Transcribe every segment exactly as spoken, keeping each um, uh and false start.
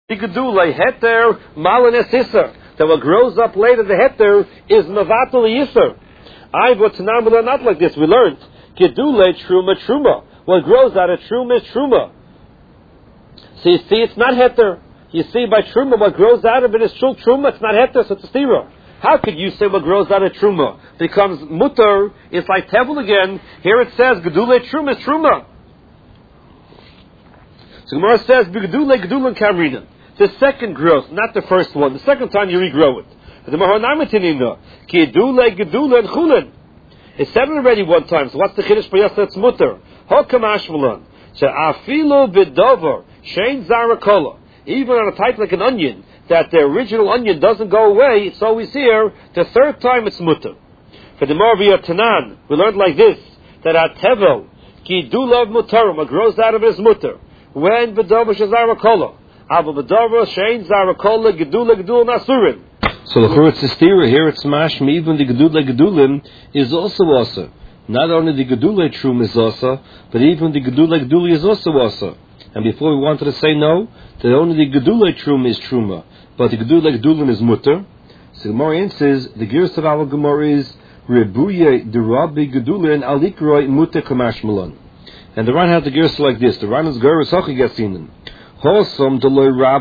Gedule heter malanes iser. That what grows up later, the heter is mevatel yiser. I but Tanan we learn not like this. We learned gedule truma truma. What grows out of truma is truma. So you see, it's not heter. You see, by truma, what grows out of it is true truma. It's not heter, so it's a stira. How could you say what grows out of truma becomes mutter? It's like tevel again. Here it says gedule truma is truma. So Gemara says gedule gedule kamrina. The second growth, not the first one. The second time you regrow it. It's said already one time. So what's the chiddush for yasa? It's mutter. Hokam ashmalan. So afilu b'dover shein zarakola. Even on a type like an onion, that the original onion doesn't go away. It's always here. The third time it's mutter. For the Marviyah Tanan, we learned like this: that at tevel gidulav mutarim, what grows out of it is mutter. When b'dover shezarakola. So the Churut Sistira here it's mashma, even the Gedule Gedulim is also also. Not only the Gedule Trum is also, but even the Gedule Geduli is also also. And before we wanted to say no, that only the Gedule Trum is Truma, but the Gedule Gedulim is Mutter. So the Gemara says the Girs of our Gemara is Rebuye the Rabbi Gedulin Alikroi Mutter Kamashmalan. And the Ran has the Girs like this. The Ran is Girs Hochigasinim. When do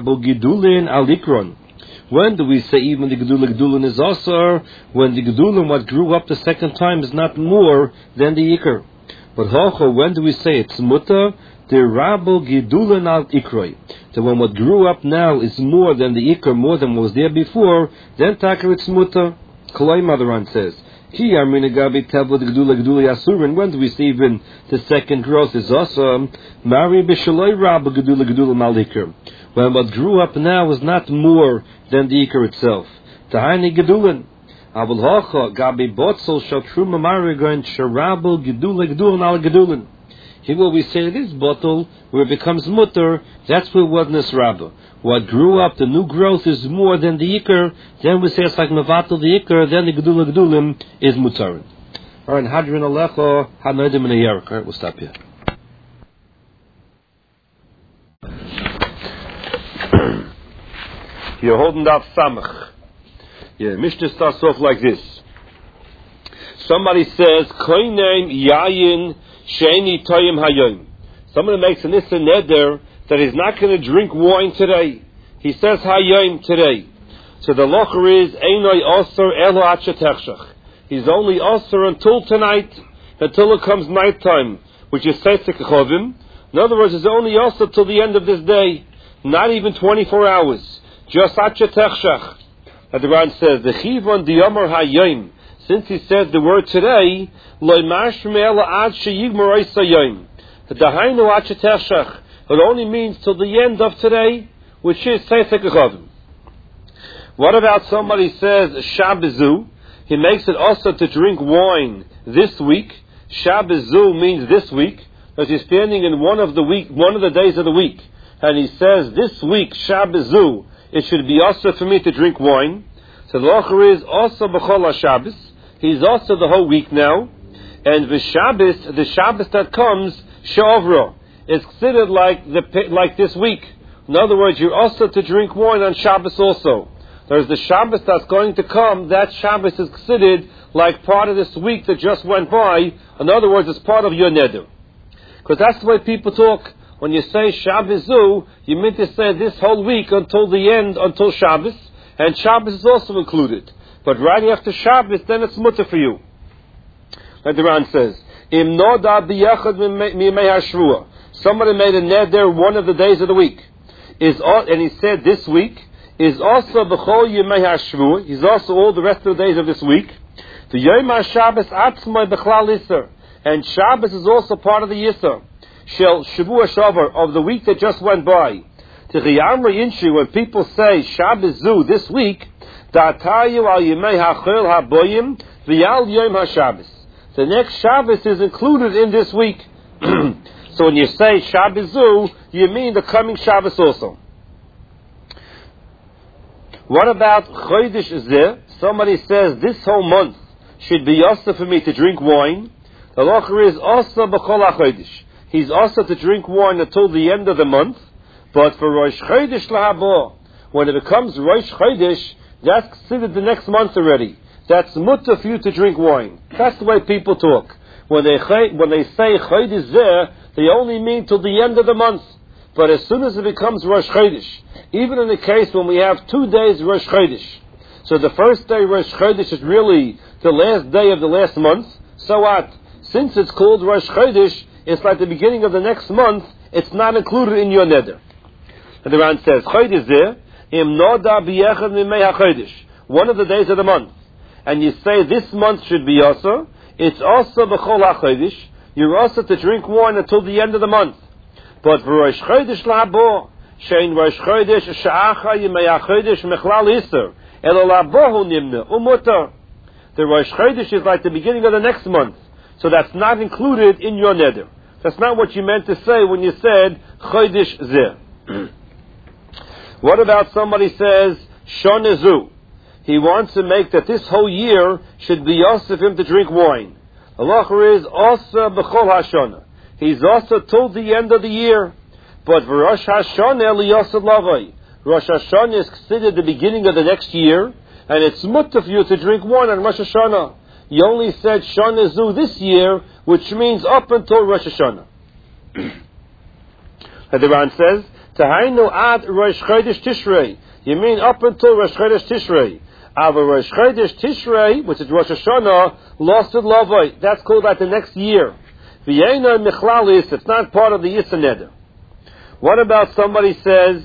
we say even the Gedula Gedulin is also when the Gedulin what grew up the second time is not more than the Iker? But Hocho, when do we say it's Mutter? The Rabbo Gedulin al Ikroi. That when what grew up now is more than the Iker, more than what was there before, then Takar it's Mutter. Kalai Madaran says. When do we see even the second growth is also Mari Bishaloi Rabba Gedula Gedula Malikar? When what grew up now is not more than the Iker itself. Tahani Gedulin. Abul Hocha Gabi Botzel Shatruma Marigan Sharabo Gedula Gedulin al Gedulin. Here will we say this bottle where it becomes mutter, that's where wadness rabba. What grew up, the new growth is more than the ikar, then we say it's like mevatel the ikar, then the gedula gedulim is mutter. Alright, hadrin alecho, hanoidim in a year. Alright, we'll stop here. You're holding up samach. Yeah, Mishnah starts off like this. Somebody says, koinem yayin Sheni Toyim Hayom. Someone makes an Issa Neder that he's not going to drink wine today. He says Hayom today. So the locher is Einoi Osir Elo Achetechshach. He's only Osir until tonight, until it comes nighttime, which is Seisek Chovim. In other words, it's only Osir till the end of this day, not even twenty-four hours. Just Achetechshach. And the Ran says the Chivon Diyamar Hayom. Since he says the word today, it only means till the end of today, which is Seisek Chovim. What about somebody says Shabbazu? He makes it also to drink wine this week. Shabbazu means this week, because he's standing in one of the week, one of the days of the week, and he says this week Shabbazu, it should be also for me to drink wine. So the locher is also b'chol Shabbos. He's also the whole week now. And the Shabbos, the Shabbos that comes, Shavra, is considered like the like this week. In other words, you're also to drink wine on Shabbos also. There's the Shabbos that's going to come, that Shabbos is considered like part of this week that just went by. In other words, it's part of your neder. Because that's the way people talk. When you say Shabbazu, you mean to say this whole week until the end, until Shabbos. And Shabbos is also included. But right after Shabbos, then it's mutter for you. Like the Ran says, Im noda biyachad mimei hashvua. Somebody made a neder one of the days of the week. Is and he said this week is also b'chol yimei hashvua. He's also all the rest of the days of this week. The yom haShabbos atzmai b'chlal yisur. And Shabbos is also part of the yisur. Shel shavua shavar of the week that just went by. T'chiyamri inshi, when people say Shabbos zu this week, da'atayu al yimei hachil haboyim v'yal yom haShabbos. The next Shabbos is included in this week. So when you say Shabbos zu, you mean the coming Shabbos also. What about Chodesh Zeh? Somebody says this whole month should be also for me to drink wine. The locher is also b'chol HaChodesh. He's also to drink wine until the end of the month. But for Rosh Chodesh lahabo, when it becomes Rosh Chodesh, that's considered the next month already. That's mutter for you to drink wine. That's the way people talk. When they when they say Chodesh Zeh, they only mean till the end of the month. But as soon as it becomes Rosh Chodesh, even in the case when we have two days Rosh Chodesh, so the first day Rosh Chodesh is really the last day of the last month, so what? Since it's called Rosh Chodesh, it's like the beginning of the next month, it's not included in your neder. And the Ran says, Chodesh Zeh, im noda b'yechad mimei ha-chodesh, one of the days of the month. And you say this month should be also, it's also b'chol ha-chodesh, you're also to drink wine until the end of the month. But for Rosh Chodesh lahabo, shein Rosh Chodesh sha'acha yimei ha-chodesh mechlal iser, elo labohu nimna, umutar. The Rosh Chodesh is like the beginning of the next month, so that's not included in your neder. That's not what you meant to say when you said Chodesh Zeh. What about somebody says Shana Zu? He wants to make that this whole year should be also for him to drink wine. Allah is also b'chol hashana. He's also till the end of the year. But for Rosh Hashanah liyosad lavai, Rosh Hashanah is considered the beginning of the next year, and it's mutter for you to drink wine on Rosh Hashanah. You only said Shana Zu this year, which means up until Rosh Hashanah. And the Ran says, Tahainu ad Rosh Chodesh Tishrei. You mean up until Rosh Chodesh Tishrei. Ava Rosh Chodesh Tishrei, which is Rosh Hashanah, lost in Lavai. That's called like the next year. V'yeina Michlalis, it's not part of the Yisra Neder. What about somebody says,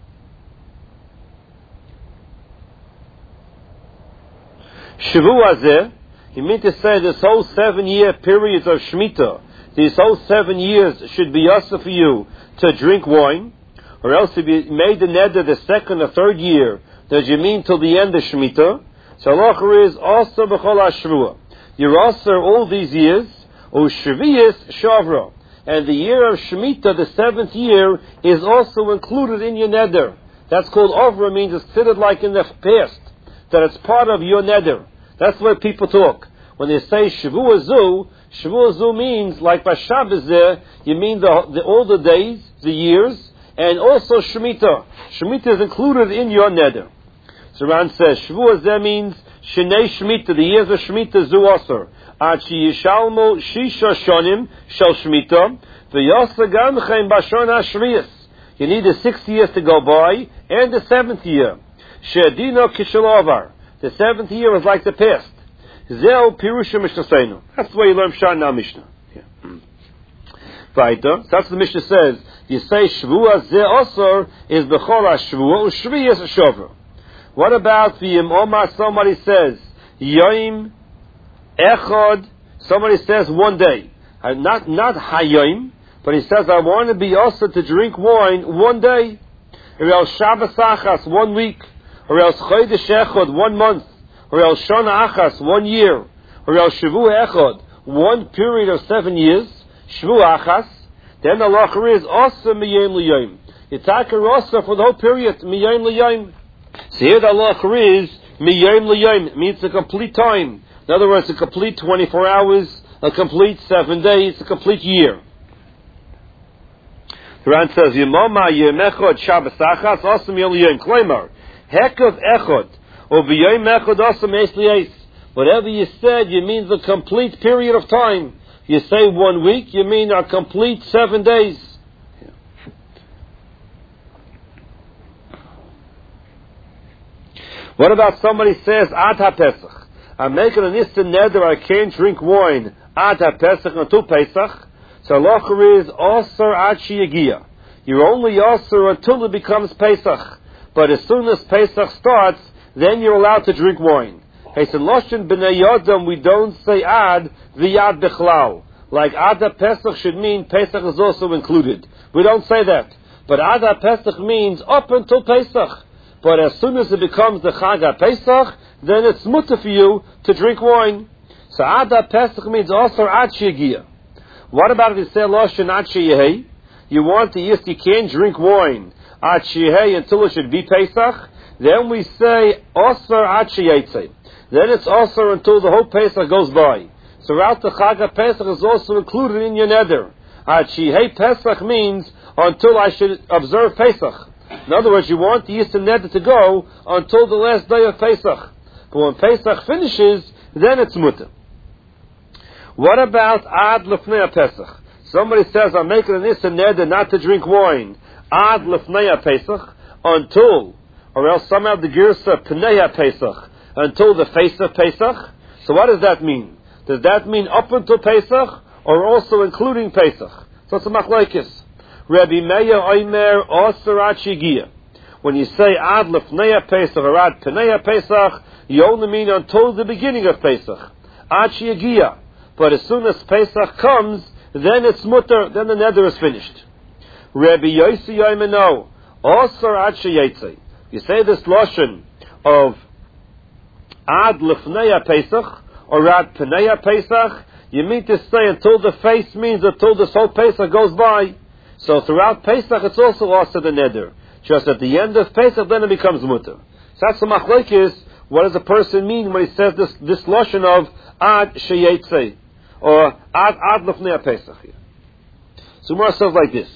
Shavua Zeh, you mean to say this whole seven year period of Shemitah, these whole seven years should be also for you to drink wine? Or else if you made the neder the second or third year, does you mean till the end of Shemitah? So Allah is also b'chol hashvua. You're also all these years, u'shviyis shavra. And the year of Shemitah, the seventh year, is also included in your neder. That's called Ovra, means it's considered like in the past, that it's part of your neder. That's the way people talk. When they say Shavua Zu, Shavua Zu means, like by Shabbos there, you mean the, the, all the days, the years, and also Shemitah. Shemitah is included in your neder. So Ran says, Shavua Zeh means Shnei Shemitah, the years of Shemitah Zu Aser. Achi Yishalmo Shisha Shonim Shel Shemitah, V'yasa Gam Chaim Bashon HaShriyas. You need the sixth years to go by, and the seventh year. She'adino Kishalovar. The seventh year is like the past. Zeo Pirusha Mishnah. That's the way you learn Shana Mishnah. Vaita. That's what the Mishnah says. You say Shavua Zeh Osor is B'chol HaShavua U'Shviyas Shavra. What about the Omar? Somebody says Yom Echad. Somebody says one day. Uh, not not Hayom, but he says I want to be also to drink wine one day. Or else Shabbos Achas one week. Or else Chodesh Echad one month. Or else Shana Achas one year. Or else Shavua Echad one period of seven years. Shavua Achas. Then the halacha is also miyayim liyayim. Yitakar also for the whole period miyayim liyayim. So here the halacha is miyayim liyayim. It means a complete time. In other words, a complete twenty-four hours, a complete seven days, a complete year. The Ran says Yemama Yom Echad Shabbos Achas also miyayim liyayim. Klaimar Hekav Echad or b'yayim Echad also meis liyais. Whatever you said, you mean the complete period of time. You say one week, you mean a complete seven days. What about somebody says, Ad HaPesach, I'm making an instant neder, I can't drink wine, Ad HaPesach until Pesach, so halacha is Osir Ad Sheyagia. You're only Osir until it becomes Pesach. But as soon as Pesach starts, then you're allowed to drink wine. He said, Loshen b'nei Yodam, we don't say Ad v'yad b'chlal. Like Ad HaPesach should mean Pesach is also included. We don't say that. But Ad HaPesach means up until Pesach. But as soon as it becomes the Chag HaPesach, then it's mutter for you to drink wine. So Ad HaPesach means also Ad Sheyagia. What about if you say Loshen Ad Sheyehei? You want to, yes, you can't drink wine Ad Sheyehei until it should be Pesach. Then we say Osir Ad Sheyetzei. Then it's also until the whole Pesach goes by. So throughout the Chag HaPesach is also included in your neder. Ad Sheyehei Pesach means until I should observe Pesach. In other words, you want the Yisr Neder to go until the last day of Pesach. But when Pesach finishes, then it's mutter. What about Ad Lefnei Pesach? Somebody says, I'm making an Yisr Neder not to drink wine. Ad Lefnei Pesach, until, or else somehow the Girsa Pnei Pesach, until the face of Pesach. So what does that mean? Does that mean up until Pesach, or also including Pesach? So it's a machlokes. Rabbi Meir Omer Osar Shigia. When you say Ad Lefnei Pesach or Ad Pnei Pesach, you only mean until the beginning of Pesach. Ad Shigia. But as soon as Pesach comes, then it's mutter, then the neder is finished. Rabbi Yossi Omer no. Osar Ad Sheyetze. You say this lashon of Ad Lefnei Pesach or Ad Pnei Pesach, you mean to say until the face means until this whole Pesach goes by. So throughout Pesach it's also also the neder. Just at the end of Pesach then it becomes mutter. So that's the machlokes. What does a person mean when he says this this lashon of Ad Sheyetze or Ad Ad Lefnei Pesach here? So more says like this.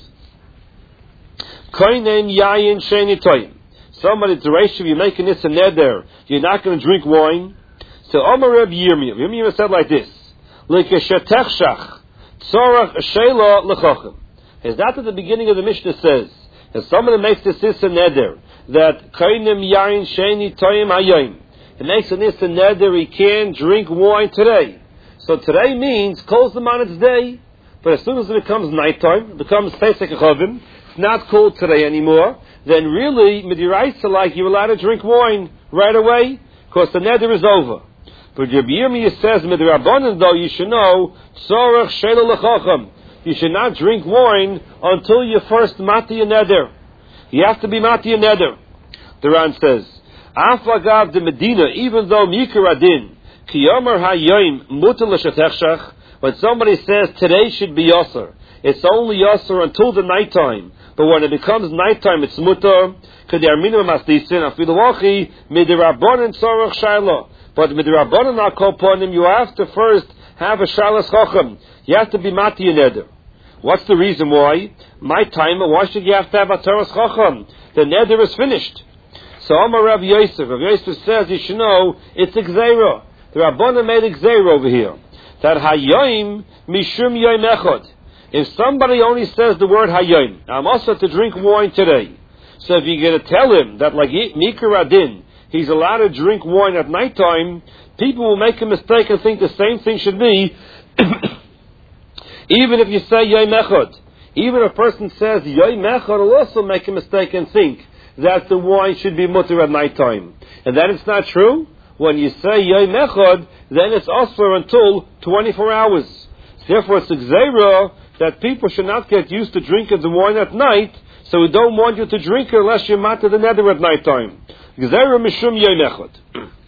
Koinen Yayin Sheni Toyim. Somebody to Reish, you're making this a neder, you're not going to drink wine. So Omar Reb Yirmiyah, Yirmiyah said like this: Lekeshetechshach tzorach sheila lechochem. Is that at the beginning of the Mishnah says that somebody makes this a neder that koinem yain sheni toyim hayom. He makes an issa neder he can't drink wine today. So today means calls them on its day, but as soon as it becomes nighttime, it becomes Pesach Chavim. It's not cold today anymore. Then really, midiraisa, like you're allowed to drink wine right away, because the neder is over. But Rabbi Yirmiyah says, midirabanan though, you should know, tzorach sheila lechochem. You should not drink wine until you first mati a neder. You have to be mati a neder. The Ran says, Afagav de Medina, even though mikar adin, ki yomer hayoim mutar l'shetechshach, when somebody says today should be yasser, it's only yasser until the nighttime. But when it becomes nighttime, it's mutar. Kedei minimum asdisin afilawachi midirabanan tzorach shaila. But midirabanan akol ponim, you have to first have a shalas chochem. You have to be mati a neder. What's the reason why? My time, why should you have to have a Torah chacham? The neder is finished. So Amar Rav Yosef, Rav Yosef says you should know it's a gzeira. The Rabbanan made a gzeira over here. That hayom mishum yom echad. If somebody only says the word hayom, I'm also to drink wine today. So if you're going to tell him that like mikar adin, he's allowed to drink wine at nighttime, people will make a mistake and think the same thing should be. Even if you say yom echad, even if a person says yom echad, will also make a mistake and think that the wine should be mutter at nighttime. And that it's not true. When you say yom echad, then it's also until twenty-four hours. Therefore, it's a gzeira that people should not get used to drinking the wine at night, so we don't want you to drink it unless you're matter the neder at nighttime. Gzeira mishum yom echad.